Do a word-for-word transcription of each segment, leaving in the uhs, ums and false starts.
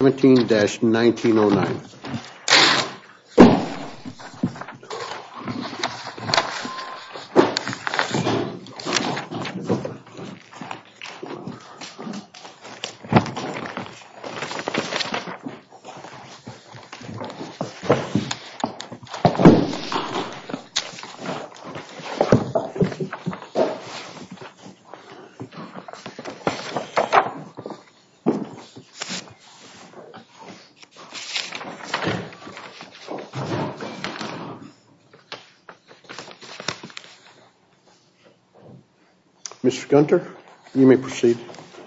seventeen nineteen oh nine. Mister Gunter, you may proceed.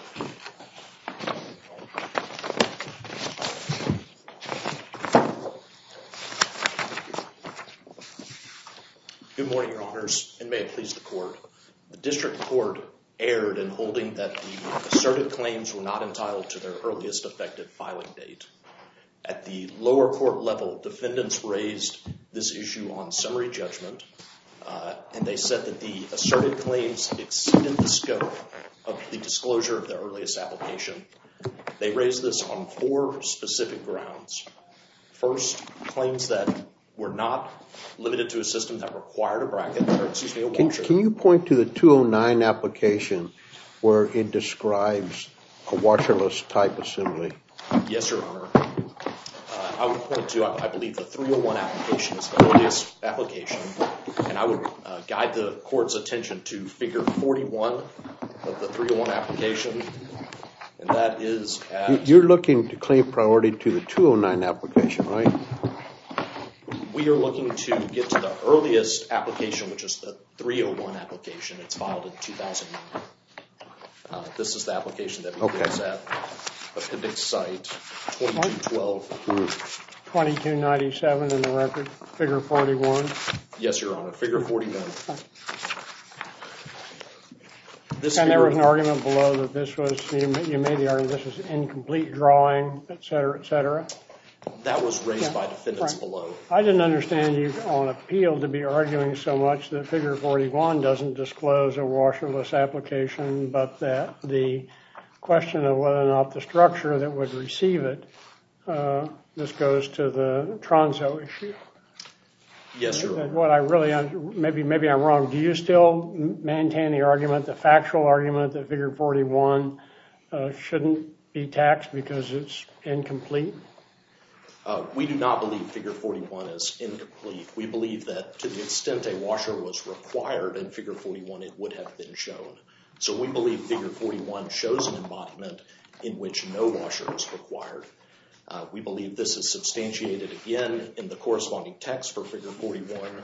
Good morning, Your Honors, and may it please the Court. The District Court erred in holding that the asserted claims were not entitled to their earliest effective filing date. At the lower court level, defendants raised this issue on summary judgment, uh, and they said that the asserted claims exceeded the scope of the disclosure of the earliest application. They raised this on four specific grounds. First, claims that were not limited to a system that required a bracket, or excuse me, a washer. Can, can you point to the two oh nine application where it describes a washerless type assembly? Yes, Your Honor. Uh, I would point to, I, I believe, the three oh one application is the earliest application, and I would uh, guide the Court's attention to figure forty-one of the three oh one application, and that is at... You're looking to claim priority to the two oh nine application, right? We are looking to get to the earliest application, which is the three oh one application. It's filed in two thousand nine. Uh, this is the application that begins okay. at appendix site twenty-two twelve. Mm. twenty-two ninety-seven in the record, figure forty-one. Yes, Your Honor, figure forty-one. This and figure, there was an argument below that this was, you you made the argument this was incomplete drawing, et cetera, et cetera. That was raised yeah, by defendants right. below. I didn't understand you on appeal to be arguing so much that figure forty-one doesn't disclose a washerless application, but that the question of whether or not the structure that would receive it, uh, this goes to the Tronzo issue. Yes, Your Honor. What I really, maybe maybe I'm wrong. Do you still maintain the argument, the factual argument that figure forty-one uh, shouldn't be taxed because it's incomplete? Uh, we do not believe figure forty-one is incomplete. We believe that to the extent a washer was required in figure forty-one, it would have been shown. So we believe figure forty-one shows an embodiment in which no washer is required. Uh, we believe this is substantiated again in the corresponding text for figure forty-one.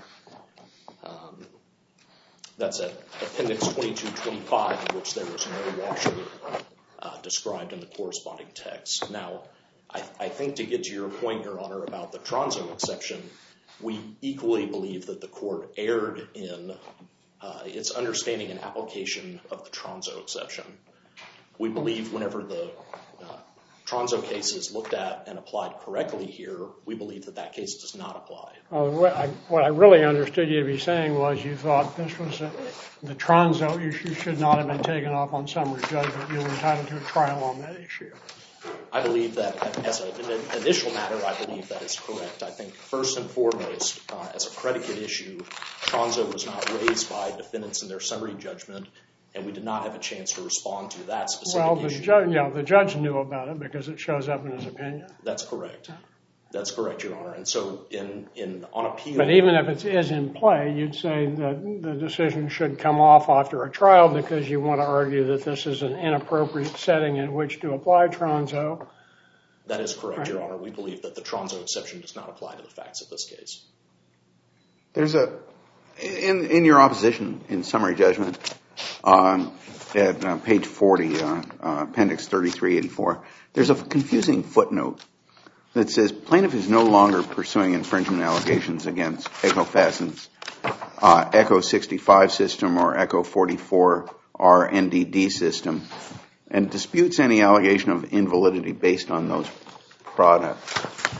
Um, that's at appendix twenty-two twenty-five, in which there is no washer uh, described in the corresponding text. Now, I, I think to get to your point, Your Honor, about the Tronzo exception, we equally believe that the court erred in uh, its understanding and application of the Tronzo exception. We believe whenever the uh, Tronzo case is looked at and applied correctly here, we believe that that case does not apply. Uh, what, I, what I really understood you to be saying was you thought this was a, the Tronzo issue should not have been taken off on summary judgment. You were entitled to a trial on that issue. I believe that as a, an initial matter, I believe that is correct. I think first and foremost, uh, as a predicate issue, Tronzo was not raised by defendants in their summary judgment, and we did not have a chance to respond to that specific well, the issue. Ju- yeah, the judge knew about it because it shows up in his opinion. That's correct. That's correct, Your Honor. And so in, in on appeal... But even if it is in play, you'd say that the decision should come off after a trial because you want to argue that this is an inappropriate setting in which to apply Tronzo. That is correct, right. Your Honor. We believe that the Tronzo exception does not apply to the facts of this case. There's a... In, in your opposition in summary judgment, um, at uh, page forty, uh, uh, appendix thirty-three eighty-four, there's a confusing footnote that says plaintiff is no longer pursuing infringement allegations against Echo Fasten's uh, Echo sixty-five system or Echo forty-four R N D D system and disputes any allegation of invalidity based on those products.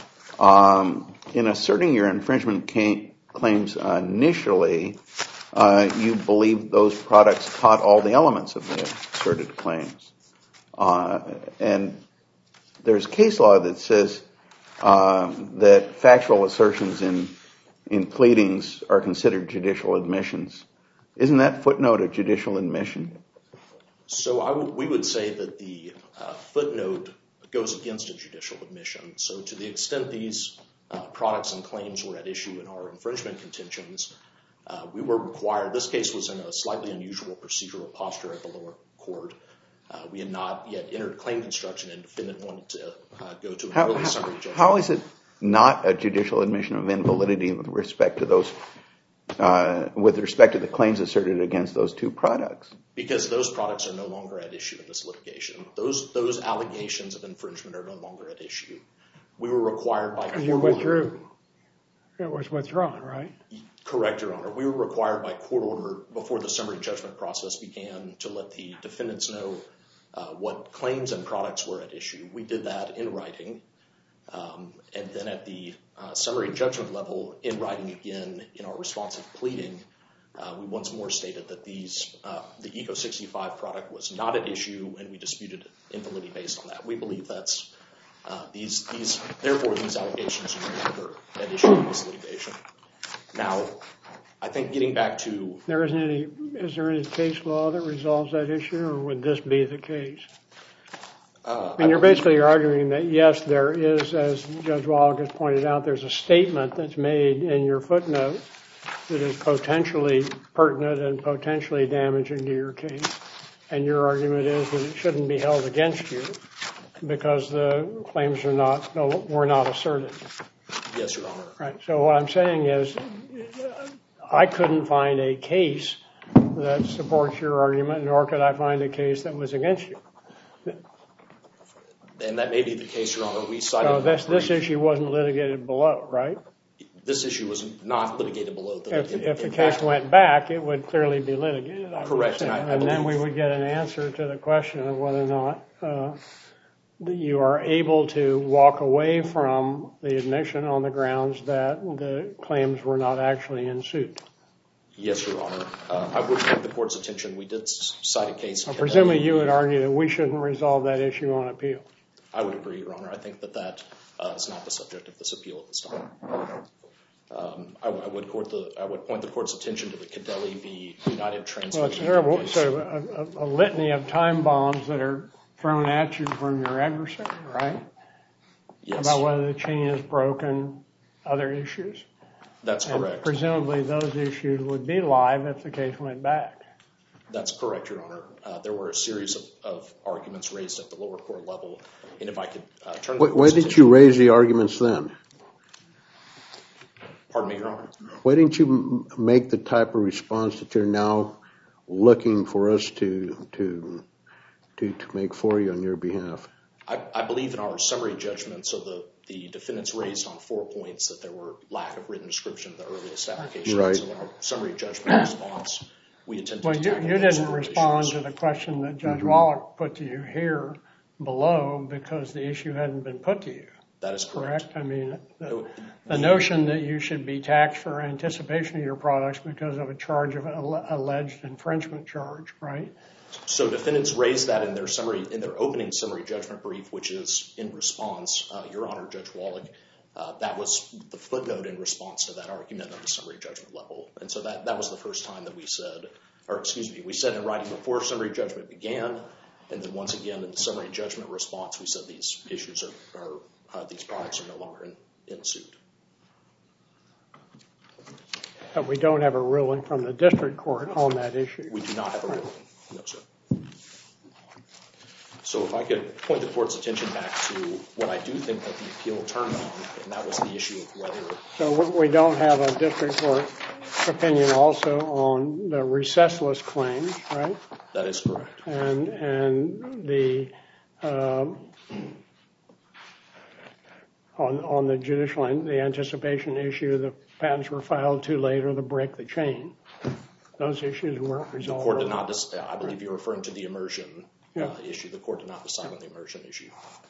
Um, in asserting your infringement ca- claims uh, initially, uh, you believe those products taught all the elements of the asserted claims. Uh, and there's case law that says uh, that factual assertions in in pleadings are considered judicial admissions. Isn't that footnote a judicial admission? So I would, we would say that the uh, footnote goes against a judicial admission. So to the extent these uh, products and claims were at issue in our infringement contentions, uh, we were required, this case was in a slightly unusual procedural posture at the lower court. Uh, we had not yet entered claim construction, and the defendant wanted to uh, go to an how, early how, summary judgment. How is it not a judicial admission of invalidity with respect to those, uh, with respect to the claims asserted against those two products? Because those products are no longer at issue in this litigation. Those those allegations of infringement are no longer at issue. We were required by court you order. withdrew. It was withdrawn, right? Correct, Your Honor. We were required by court order before the summary judgment process began to let the defendants know uh, what claims and products were at issue. We did that in writing. Um, and then at the uh, summary judgment level, in writing again in our responsive pleading, uh, we once more stated that these uh, the Eco sixty-five product was not at issue, and we disputed invalidity based on that. We believe that's uh, these these therefore these allegations are no longer at issue in this litigation. Now, I think getting back to there isn't any. Is there any case law that resolves that issue, or would this be the case? Uh, I mean, you're basically arguing that, yes, there is, as Judge Wallach has pointed out, there's a statement that's made in your footnote that is potentially pertinent and potentially damaging to your case. And your argument is that it shouldn't be held against you because the claims are not, no, were not asserted. Yes, Your Honor. Right. So what I'm saying is I couldn't find a case that supports your argument, nor could I find a case that was against you. And that may be the case, Your Honor. We cited So this, this issue wasn't litigated below, right? This issue was not litigated below. The, If, in, if the in case fact, went back, it would clearly be litigated. I Correct, would say. and I- I and then believe- we would get an answer to the question of whether or not uh, that you are able to walk away from the admission on the grounds that the claims were not actually in suit. Yes, Your Honor. Uh, I would take the court's attention. We did s- cite a case. Well, presumably you would argue that we shouldn't resolve that issue on appeal. I would agree, Your Honor. I think that that uh, is not the subject of this appeal at this time. Um, I, I would court the. I would point the court's attention to the Cadelli v. United Transfer. Well, it's sort of, sort of a, a, a litany of time bombs that are thrown at you from your adversary, right? Yes. About whether the chain is broken, other issues. That's And correct. presumably those issues would be live if the case went back. That's correct, Your Honor. Uh, there were a series of, of arguments raised at the lower court level, and if I could uh, turn. Why, why didn't you raise the arguments then? Pardon me, Your Honor. Why didn't you m- make the type of response that you're now looking for us to to to, to make for you on your behalf? I, I believe in our summary judgment, so the, the defendants raised on four points that there were lack of written description of the earliest application. Right. So in our summary judgment response, we attempted Well, to you, tackle you those didn't four respond issues. to the question that Judge Wallach put to you here below because the issue hadn't been put to you. That is correct. Correct? I mean, the, No, the notion that you should be taxed for anticipation of your products because of a charge of an alleged infringement charge, right? So defendants raised that in their summary, in their opening summary judgment brief, which is in response, uh, Your Honor, Judge Wallach. Uh, that was the footnote in response to that argument at the summary judgment level. And so that, that was the first time that we said, or excuse me, we said in writing before summary judgment began, and then once again in the summary judgment response, we said these issues are, are uh, these products are no longer in, in suit. But we don't have a ruling from the district court on that issue. We do not have a ruling. No, sir. So if I could point the court's attention back to what I do think that the appeal turned on, and that was the issue of whether... So we don't have a district court opinion also on the recessless claims, right? That is correct. And and the um, on on the judicial the anticipation issue, the patents were filed too late or the break the chain. Those issues weren't resolved. The court did not. Dis- I believe you're referring to the immersion Yeah. uh, issue. The court did not decide on the immersion issue.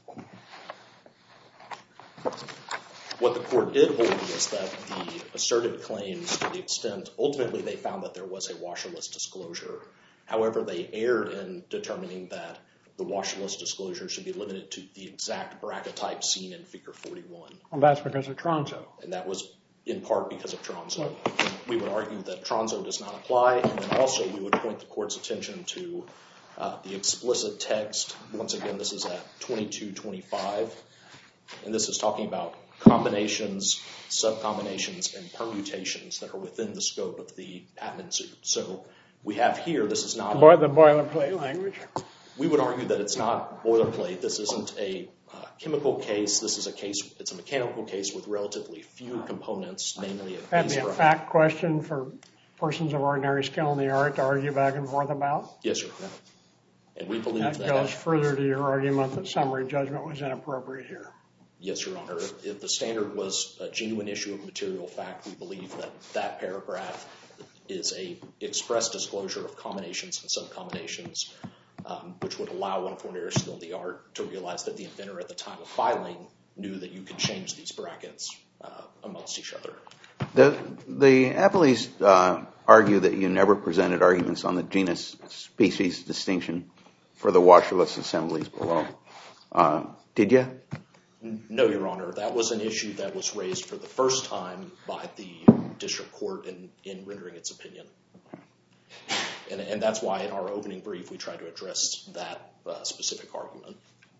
What the court did hold was that the asserted claims, to the extent ultimately they found that there was a washerless disclosure. However, they erred in determining that the washerless disclosure should be limited to the exact bracket type seen in Figure forty-one. Well, that's because of Tronzo. And that was in part because of Tronzo. And we would argue that Tronzo does not apply, and then also we would point the court's attention to uh, the explicit text. Once again, this is at twenty-two twenty-five, and this is talking about combinations, subcombinations, and permutations that are within the scope of the patent suit. So we have here, this is not... Boy, the boilerplate language. We would argue that it's not boilerplate. This isn't a uh, chemical case. This is a case, it's a mechanical case with relatively few components, namely a That'd base be a bracket. fact question for persons of ordinary skill in the art to argue back and forth about. Yes, sir. And we believe That that... goes further to your argument that summary judgment was inappropriate here. Yes, Your Honor. If, if the standard was a genuine issue of material fact, we believe that that paragraph is a express disclosure of combinations and subcombinations, um, which would allow one of ordinary skill in the art to realize that the inventor at the time of filing knew that you could change these brackets uh, amongst each other. The, the appellees uh, argue that you never presented arguments on the genus-species distinction for the washerless assemblies below. Uh, did you? No, Your Honor. That was an issue that was raised for the first time by the district court in, in rendering its opinion. And, and that's why in our opening brief we tried to address that uh, specific argument.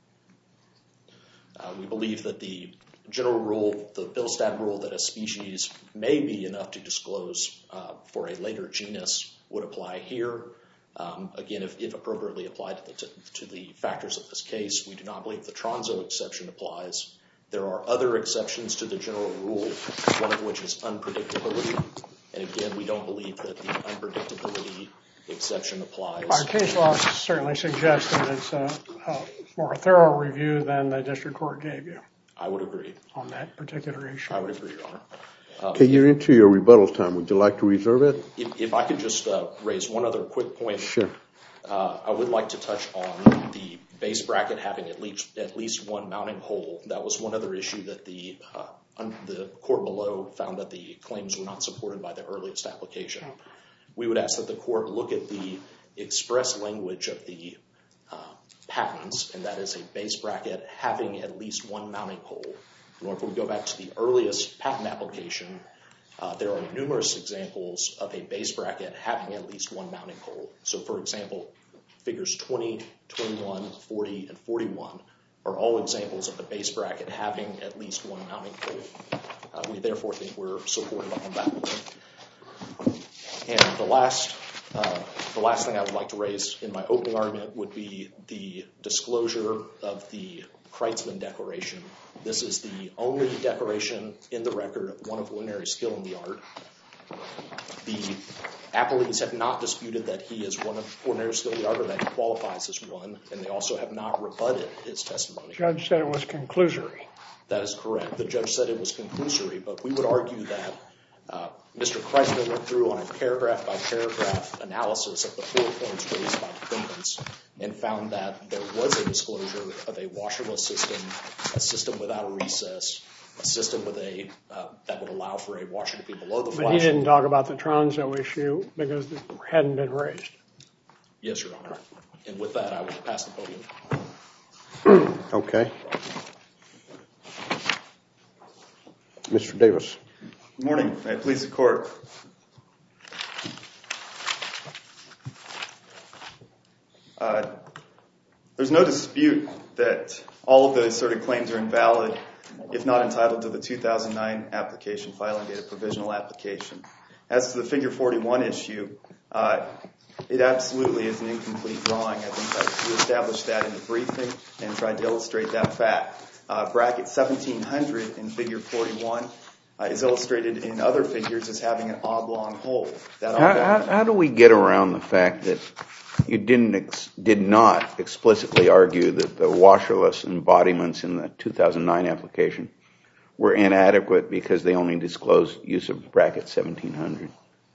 Uh, we believe that the general rule, the Billstadt rule that a species may be enough to disclose uh, for a later genus would apply here. Um, again, if, if appropriately applied to the, to, to the factors of this case, we do not believe the Tronzo exception applies. There are other exceptions to the general rule, one of which is unpredictability. And again, we don't believe that the unpredictability exception applies. Our case law certainly suggests that it's a, a more thorough review than the district court gave you. I would agree. On that particular issue. I would agree, Your Honor. Um, Okay, you're into your rebuttal time. Would you like to reserve it? If, if I could just uh, raise one other quick point. Sure. Uh, I would like to touch on the base bracket having at least at least one mounting hole. That was one other issue that the uh, un, the court below found that the claims were not supported by the earliest application. We would ask that the court look at the express language of the uh, patents, and that is a base bracket having at least one mounting hole. And if we go back to the earliest patent application, uh, there are numerous examples of a base bracket having at least one mounting hole. So, for example, figures twenty, twenty-one, forty, and forty-one are all examples of the base bracket having at least one mounting hole. Uh, we therefore think we're supported on that point. And the last, uh, the last thing I would like to raise in my opening argument would be the disclosure of the Kreitzman Declaration. This is the only declaration in the record of one of ordinary skill in the art. The appellees have not disputed that he is one of ordinary skill in the art or that he qualifies as one, and they also have not rebutted his testimony. The judge said it was conclusory. That is correct. The judge said it was conclusory, but we would argue that uh, Mister Kreitzman went through on a paragraph-by-paragraph analysis of the four points raised by defendants and found that there was a disclosure of a washerless system, a system without a recess, a system with a uh, that would allow for a washer to be below the flash. But he didn't talk about the Tronzo issue because it hadn't been raised. Yes, Your Honor. And with that, I will pass the podium. Okay. Mister Davis. Good morning. May it please the court. Uh, there's no dispute that all of the asserted claims are invalid if not entitled to the two thousand nine application filing date, a provisional application. As to the figure forty-one issue, uh, it absolutely is an incomplete drawing. I think that we established that in the briefing and tried to illustrate that fact. Uh, bracket seventeen hundred in figure forty-one uh, is illustrated in other figures as having an oblong hole. That how, how, how do we get around the fact that you didn't ex did not explicitly argue that the washerless embodiments in the two thousand nine application were inadequate because they only disclosed use of bracket seventeen hundred?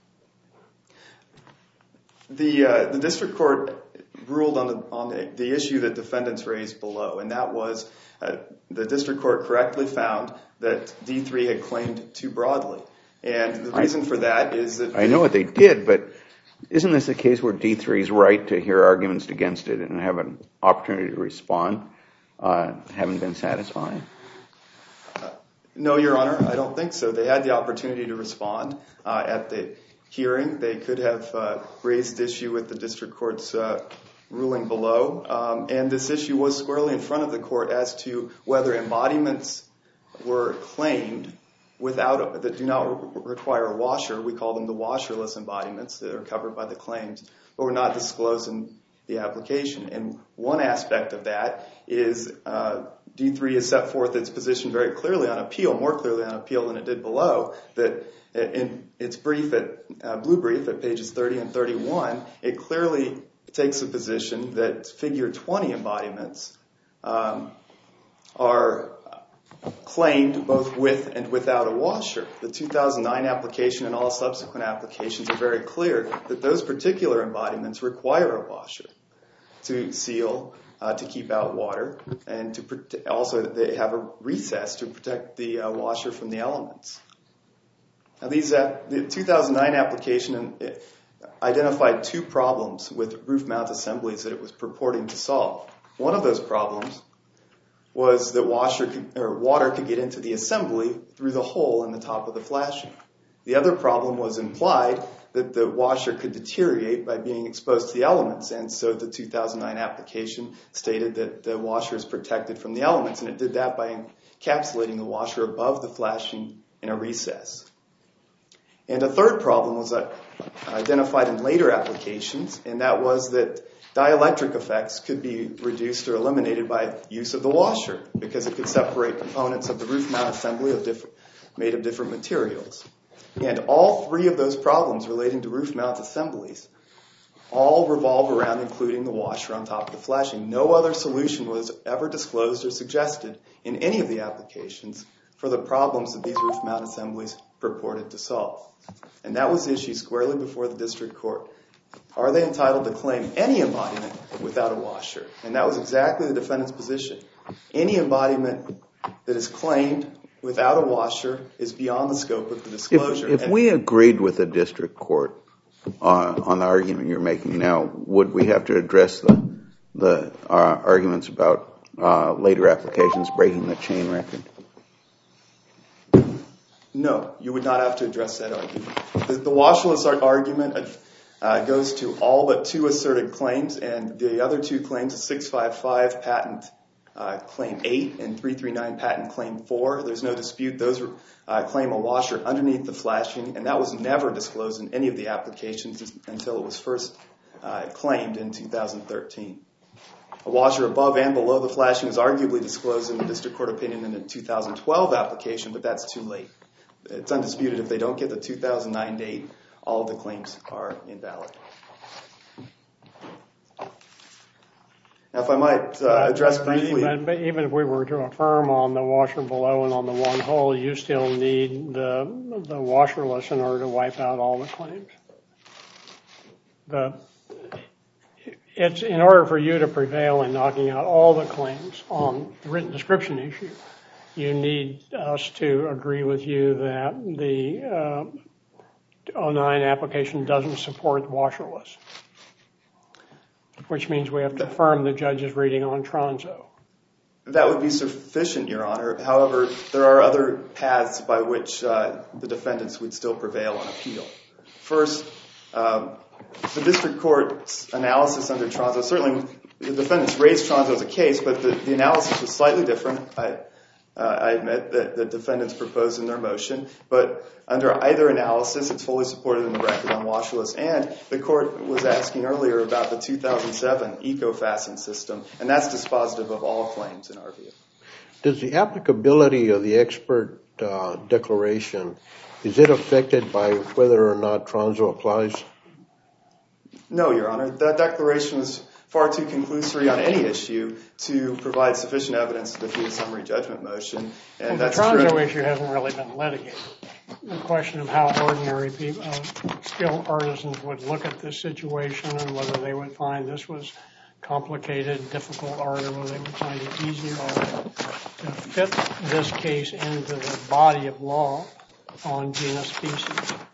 The uh, the district court ruled on the on the, the issue that defendants raised below, and that was uh, the district court correctly found that D three had claimed too broadly, and the reason I, for that is that I know what they did, but isn't this a case where D three is right to hear arguments against it and have an opportunity to respond, uh, having been satisfied? Uh, no, Your Honor, I don't think so. They had the opportunity to respond uh, at the hearing. They could have uh, raised issue with the district court's uh, ruling below. Um, and this issue was squarely in front of the court as to whether embodiments were claimed without a, that do not re- require a washer. We call them the washerless embodiments that are covered by the claims, but were not disclosed in the application. And one aspect of that is uh, D three has set forth its position very clearly on appeal, more clearly on appeal than it did below, that in its brief at uh, blue brief at pages thirty and thirty-one, it clearly takes a position that figure twenty embodiments um, are claimed both with and without a washer. The two thousand nine application and all subsequent applications are very clear that those particular embodiments require a washer to seal, uh, to keep out water, and to prote- also they have a recess to protect the uh, washer from the elements. Now, these uh, the two thousand nine application identified two problems with roof mount assemblies that it was purporting to solve. One of those problems was that washer could, or water could get into the assembly through the hole in the top of the flashing. The other problem was implied that the washer could deteriorate by being exposed to the elements, and so the two thousand nine application stated that the washer is protected from the elements, and it did that by encapsulating the washer above the flashing in a recess. And a third problem was identified in later applications, and that was that dielectric effects could be reduced or eliminated by use of the washer because it could separate components of the roof mount assembly of different, made of different materials. And all three of those problems relating to roof mount assemblies all revolve around including the washer on top of the flashing. No other solution was ever disclosed or suggested in any of the applications for the problems that these roof mount assemblies purported to solve. And that was the issue squarely before the district court. Are they entitled to claim any embodiment without a washer? And that was exactly the defendant's position. Any embodiment that is claimed without a washer is beyond the scope of the disclosure. If, if we agreed with the district court uh, on the argument you're making now, would we have to address the, the uh, arguments about uh, later applications breaking the chain record? No, you would not have to address that argument. The, the washerless argument uh, goes to all but two asserted claims, and the other two claims, the six five five patent uh, claim eight and three three nine patent claim four, there's no dispute. Those uh, claim a washer underneath the flashing, and that was never disclosed in any of the applications until it was first uh, claimed in two thousand thirteen. A washer above and below the flashing is arguably disclosed in the district court opinion in the two thousand twelve application, but that's too late. It's undisputed if they don't get the two thousand nine date, all of the claims are invalid. Now, if I might uh, address briefly... But, but even if we were to affirm on the washer below and on the one hole, you still need the, the washerless in order to wipe out all the claims. The, it's in order for you to prevail in knocking out all the claims on the written description issue, you need us to agree with you that the uh, oh nine application doesn't support washerless, which means we have to affirm the judge's reading on Tronzo. That would be sufficient, Your Honor. However, there are other paths by which uh, the defendants would still prevail on appeal. First, um, the district court's analysis under Tronzo, certainly the defendants raised Tronzo as a case, but the, the analysis was slightly different. I, Uh, I admit that the defendants proposed in their motion, but under either analysis, it's fully supported in the record on washerless. And the court was asking earlier about the two thousand seven eco-fasten system, and that's dispositive of all claims in our view. Does the applicability of the expert uh, declaration, is it affected by whether or not Tronzo applies? No, Your Honor. That declaration was far too conclusory on any issue to provide sufficient evidence to defeat a summary judgment motion. And well, that's the Tronzo true. issue hasn't really been litigated. The question of how ordinary people, uh, skilled artisans would look at this situation and whether they would find this was complicated, difficult art, or whether they would find it easy art to fit this case into the body of law on genus species.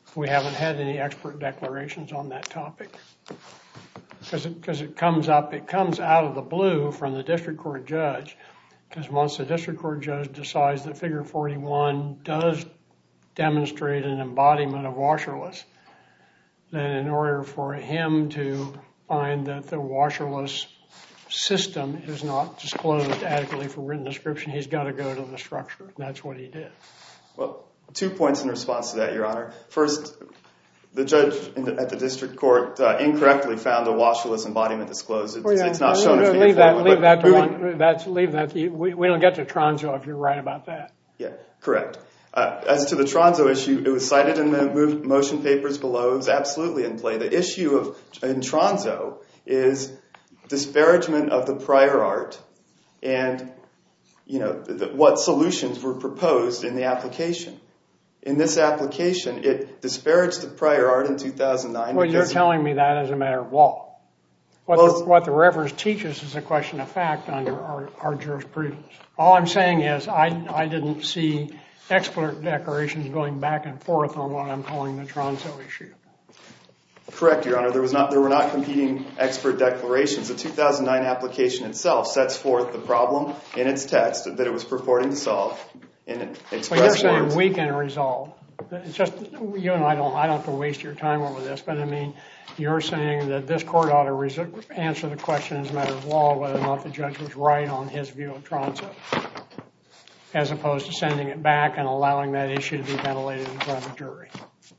we haven't had any expert declarations on that topic. Because it, because it comes up, it comes out of the blue from the district court judge. Because once the district court judge decides that figure forty-one does demonstrate an embodiment of washerless, then in order for him to find that the washerless system is not disclosed adequately for written description, he's got to go to the structure. And that's what he did. Well, two points in response to that, Your Honor. First, the judge in the, at the district court uh, incorrectly found a washerless embodiment disclosed. It's, well, yeah, it's not no, shown no, in figure leave that, forty-one. leave that to moving, one. That's leave that. To, we, we don't get to Tronzo if you're right about that. Yeah, correct. Uh, as to the Tronzo issue, it was cited in the move, motion papers below. It was absolutely in play. The issue of in Tronzo is disparagement of the prior art and, you know, the, what solutions were proposed in the application. In this application, it disparaged the prior art in two thousand nine. Well, you're telling me that as a matter of law. What, well, the, what the reference teaches is a question of fact under our, our jurisprudence. All I'm saying is I, I didn't see expert declarations going back and forth on what I'm calling the Tronzo issue. Correct, Your Honor. There was not, there were not competing expert declarations. The two thousand nine application itself sets forth the problem in its text that it was purporting to solve in express Well, you're saying words. we can resolve. It's just you and I don't. I don't have to waste your time over this. But I mean, you're saying that this court ought to res- answer the question as a matter of law whether or not the judge was right on his view of Tronzo, as opposed to sending it back and allowing that issue to be ventilated in front of the jury.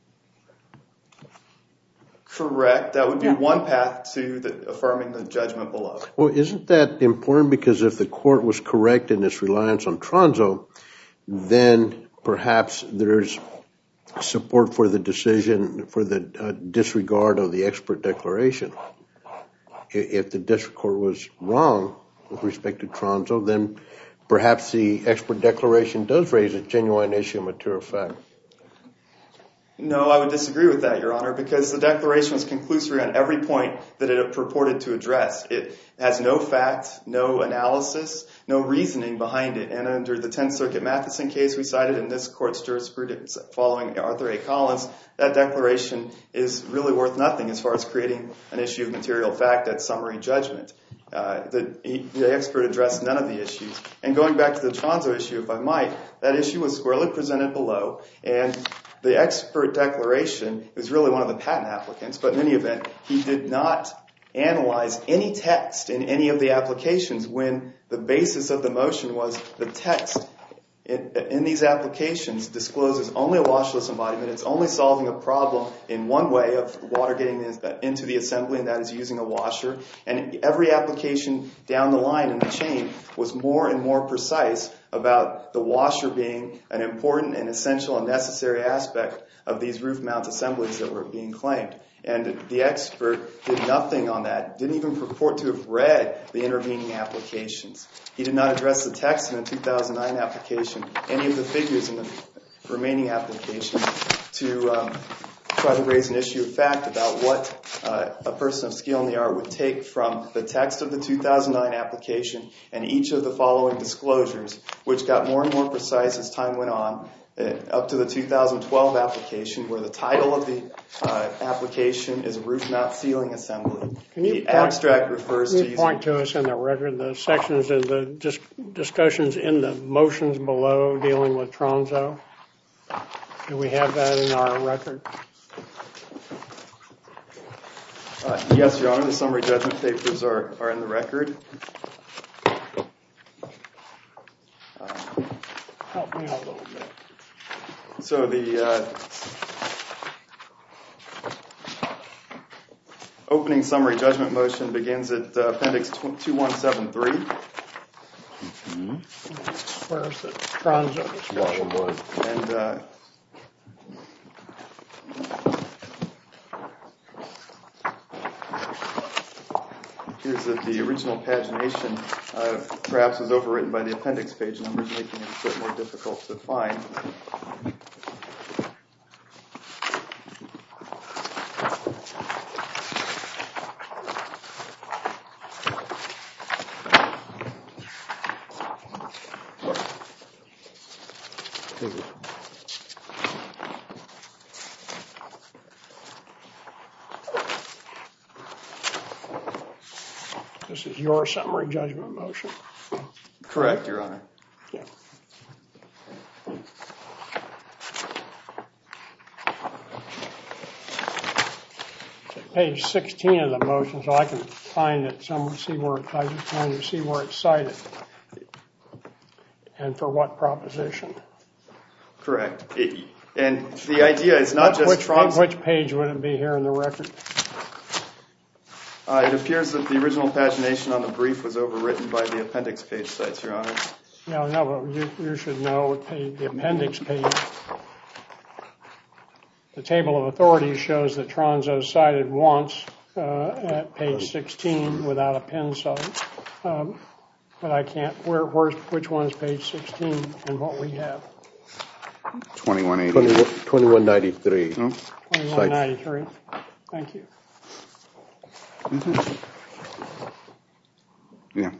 Correct. That would be Yeah. one path to the, affirming the judgment below. Well, isn't that important? Because if the court was correct in its reliance on Tronzo, then perhaps there's support for the decision for the uh, disregard of the expert declaration. If the district court was wrong with respect to Tronzo, then perhaps the expert declaration does raise a genuine issue of material fact. No, I would disagree with that, Your Honor, because the declaration was conclusory on every point that it purported to address. It has no fact, no analysis, no reasoning behind it. And under the Tenth Circuit Matheson case we cited in this court's jurisprudence following Arthur A. Collins, that declaration is really worth nothing as far as creating an issue of material fact at summary judgment. Uh, the, the expert addressed none of the issues. And going back to the Tronzo issue, if I might, that issue was squarely presented below, and the expert declaration is really one of the patent applicants, but in any event, he did not analyze any text in any of the applications when the basis of the motion was the text in, in these applications discloses only a washless embodiment. It's only solving a problem in one way of water getting into the assembly, and that is using a washer. And every application down the line in the chain was more and more precise about the washer being an important and essential and necessary aspect of these roof mount assemblies that were being claimed. And the expert did nothing on that, didn't even purport to have read the intervening applications. He did not address the text in the two thousand nine application, any of the figures in the remaining applications, to um, try to raise an issue of fact about what uh, a person of skill in the art would take from the text of the two thousand nine application and each of the following disclosures, which got more and more precise as time went on, uh, up to the two thousand twelve application, where the title of the uh, application is roof mount ceiling assembly. Can you the point, abstract refers can you to point using... to us in the record the sections and the dis- discussions in the motions below dealing with Tronzo? Do we have that in our record? Uh, yes, Your Honor, the summary judgment papers are, are in the record. Uh, Help me out a little bit. so the uh, opening summary judgment motion begins at uh, appendix two one seven three. Mm-hmm. Where's the Tronzo discussion? And uh, appears that the original pagination uh, perhaps was overwritten by the appendix page numbers, making it a bit more difficult to find. This is your summary judgment motion. Correct, Your Honor. Yeah. Page sixteen of the motion, so I can find it somewhere, see where it, I just trying to see where it's cited. And for what proposition? Correct. It, and the idea is not just which, Tronzo. Which page would it be here in the record? Uh, it appears that the original pagination on the brief was overwritten by the appendix page sites, Your Honor. No, no, but you, you should know what page, the appendix page. The table of authorities shows that Tronzo cited once uh, at page sixteen without a pin site. Um, but I can't, where, where's, which one's page sixteen and what we have? twenty-one eighty. twenty-one ninety-three. Oh. twenty-one ninety-three. Thank you. Mm-hmm. Yeah.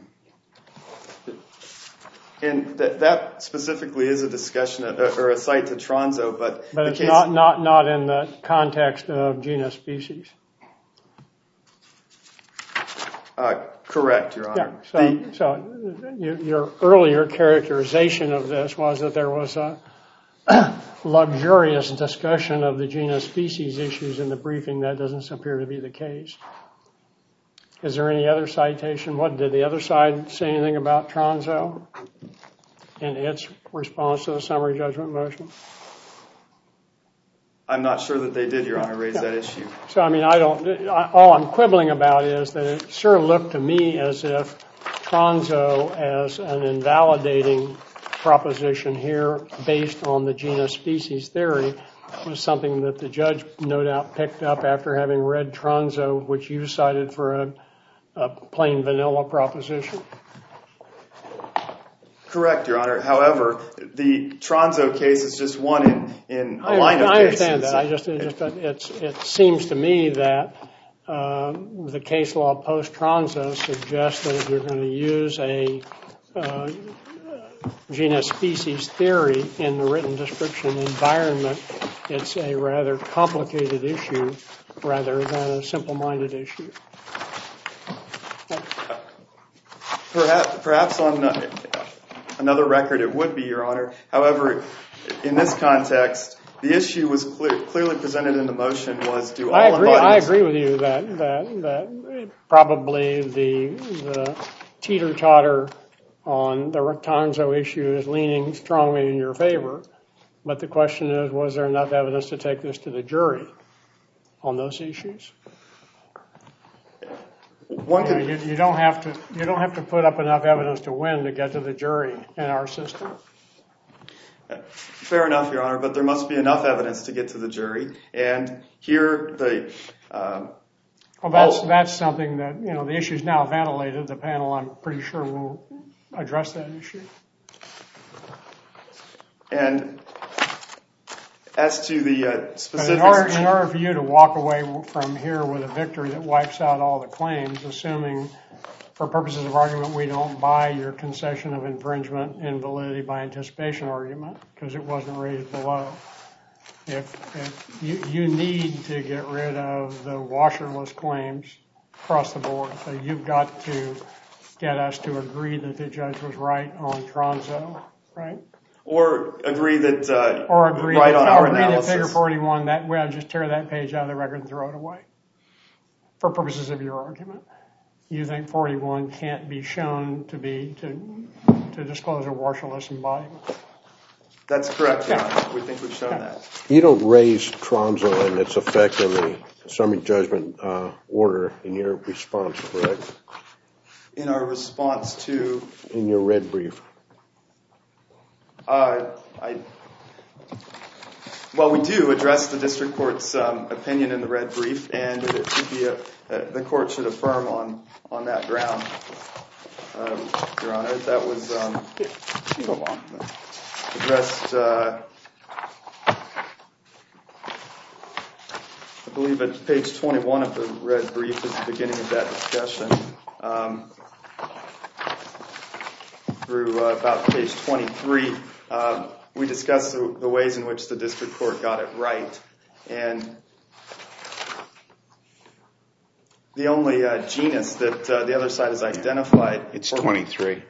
And that, that specifically is a discussion of, or a cite to Tronzo, but, but the it's case, not, not, not in the context of genus species. Uh, correct, Your Honor. Yeah, so, the, so you, your earlier characterization of this was that there was a luxurious discussion of the genus species issues in the briefing. That doesn't appear to be the case. Is there any other citation? What did the other side say anything about Tronzo in its response to the summary judgment motion? I'm not sure that they did, Your Honor, raise Yeah. that issue. So, I mean, I don't, I, all I'm quibbling about is that it sure looked to me as if Tronzo as an invalidating proposition here based on the genus species theory was something that the judge no doubt picked up after having read Tronzo, which you cited for a, a plain vanilla proposition. Correct, Your Honor. However, the Tronzo case is just one in, in a line of cases. I understand that. I just, it, just it's, it seems to me that uh, the case law post-Tronzo suggests that if you're going to use a uh, genus species theory in the written description environment, it's a rather complicated issue rather than a simple-minded issue. Perhaps, perhaps on uh, another record it would be, Your Honor. However, in this context, the issue was clear, clearly presented in the motion was do all I agree. I embodiments... agree with you that that that probably the the teeter-totter on the Tronzo issue is leaning strongly in your favor. But the question is, was there enough evidence to take this to the jury on those issues? One could, you, know, you, you don't have to you don't have to put up enough evidence to win to get to the jury in our system. Fair enough, Your Honor, but there must be enough evidence to get to the jury. And here, the um, well, that's all, that's something that you know the issue is now ventilated. The panel, I'm pretty sure, will address that issue. And as to the uh, specifics, in order, in order for you to walk away from here with a victory that wipes out all the claims, assuming for purposes of argument we don't buy your concession of infringement and validity by anticipation argument because it wasn't raised below. If, if you, you need to get rid of the washerless claims across the board, so you've got to get us to agree that the judge was right on Tronzo, right? Or agree that uh, or agree right that, on our agree analysis. that figure forty-one, that way I'll just tear that page out of the record and throw it away. For purposes of your argument, you think forty-one can't be shown to be to to disclose a washerless embodiment. That's correct, Your Honor. We think we've shown that. You don't raise Tronzo and its effect on the summary judgment uh, order in your response, correct? In our response to in your red brief. Uh, I, well, we do address the district court's um, opinion in the red brief, and it should be a, uh, the court should affirm on, on that ground, uh, Your Honor. That was um, addressed, uh, I believe at page twenty-one of the red brief is the beginning of that discussion. Um, through uh, about page twenty-three, uh, we discussed the, the ways in which the district court got it right. And the only uh, genus that uh, the other side has identified. It's twenty-three.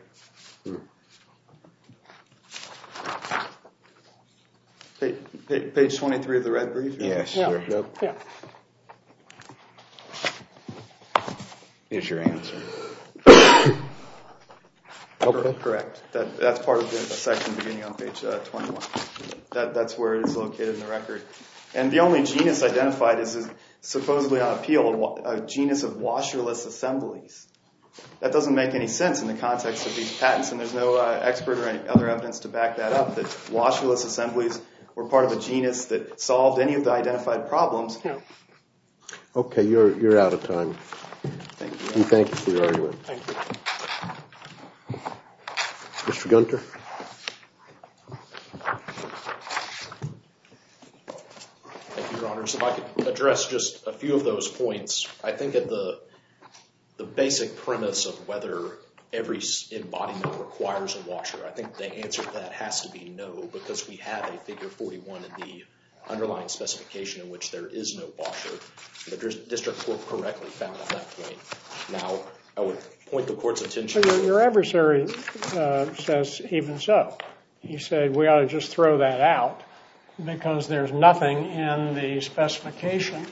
Page, page twenty-three of the red brief. Yes, Yeah. sir. Yep. Yeah. Is your answer. Okay. Correct. That, that's part of the, the section beginning on page uh, twenty-one. That, that's where it is located in the record. And the only genus identified is, is supposedly on appeal a, a genus of washerless assemblies. That doesn't make any sense in the context of these patents, and there's no uh, expert or any other evidence to back that up, that washerless assemblies were part of a genus that solved any of the identified problems. Yeah. Okay, you're you're out of time. Thank you. We thank you for your argument. Thank you. Mister Gunter? Thank you, Your Honors. If I could address just a few of those points, I think at the the basic premise of whether every embodiment requires a washer, I think the answer to that has to be no, because we have a figure forty-one in the underlying specification in which there is no washer. The district court correctly found at that point. Now, I would point the court's attention Your, to your adversary uh, says even so. He said we ought to just throw that out because there's nothing in the specification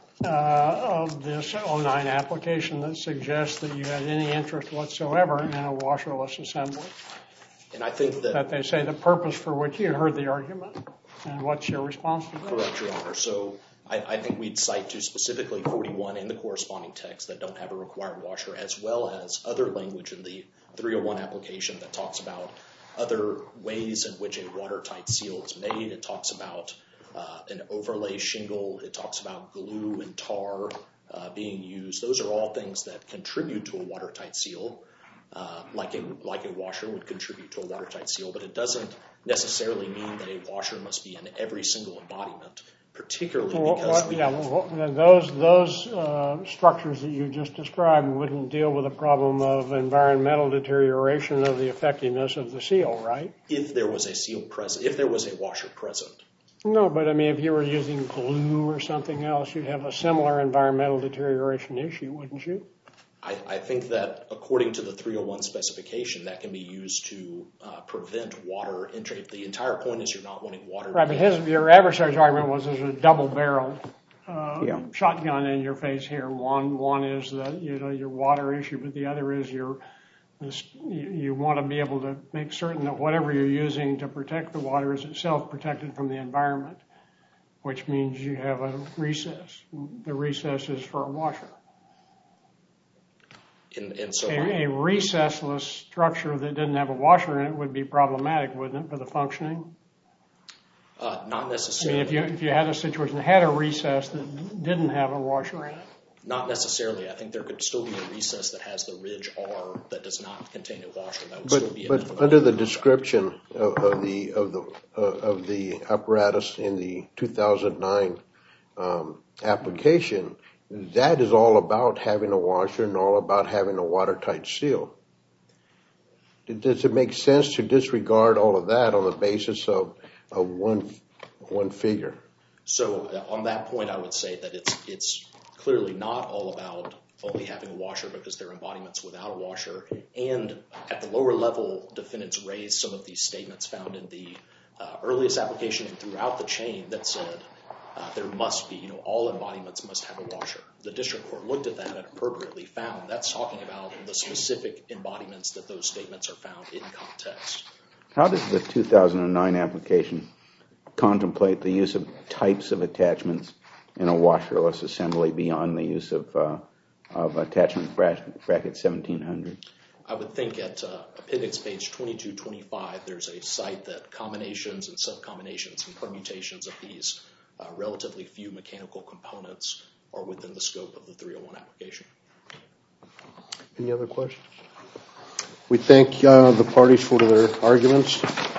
uh, of this oh nine application that suggests that you had any interest whatsoever in a washerless assembly. And I think that... That they say the purpose for which you heard the argument. And what's your response to that? Correct, Your Honor. So I, I think we'd cite to specifically forty-one and the corresponding text that don't have a required washer, as well as other language in the three oh one application that talks about other ways in which a watertight seal is made. It talks about uh, an overlay shingle. It talks about glue and tar uh, being used. Those are all things that contribute to a watertight seal, uh, like a like a washer would contribute to a watertight seal, but it doesn't necessarily mean that a washer must be in every single embodiment, particularly Well, because what, we yeah, well, those those uh, structures that you just described wouldn't deal with the problem of environmental deterioration of the effectiveness of the seal, right? if there was a seal present, if there was a washer present. No, but I mean, if you were using glue or something else, you'd have a similar environmental deterioration issue, wouldn't you? I, I think that according to the three oh one specification, that can be used to uh, prevent water entry. The entire point is you're not wanting water. Right, but his, your adversary's argument was there's a double-barreled uh, Yeah. shotgun in your face here. One one is the you know your water issue, but the other is your this, you, you want to be able to make certain that whatever you're using to protect the water is itself protected from the environment, which means you have a recess. The recess is for a washer. And, and so A, my- a recessless structure that didn't have a washer in it would be problematic, wouldn't it, for the functioning? uh, not I necessarily. mean, if you if you had a situation that had a recess that didn't have a washer in it. Not necessarily. I think there could still be a recess that has the ridge R that does not contain a washer. That would still But be a but methodology. under the description of, of the of the uh, of the apparatus in the two thousand nine um, application, that is all about having a washer and all about having a watertight seal. Does it make sense to disregard all of that on the basis of, of one one figure? So uh, on that point, I would say that it's it's clearly not all about only having a washer because there are embodiments without a washer. And at the lower level, defendants raised some of these statements found in the uh, earliest application and throughout the chain that said uh, there must be, you know, all embodiments must have a washer. The district court looked at that and appropriately found that's talking about the specific embodiments that those statements are found in context. How does the two thousand nine application contemplate the use of types of attachments in a washerless assembly beyond the use of uh, of attachment bracket, bracket seventeen hundred? I would think at uh, appendix page twenty-two twenty-five, there's a cite that combinations and subcombinations and permutations of these uh, relatively few mechanical components are within the scope of the three oh one application. Any other questions? We thank uh, the parties for their arguments.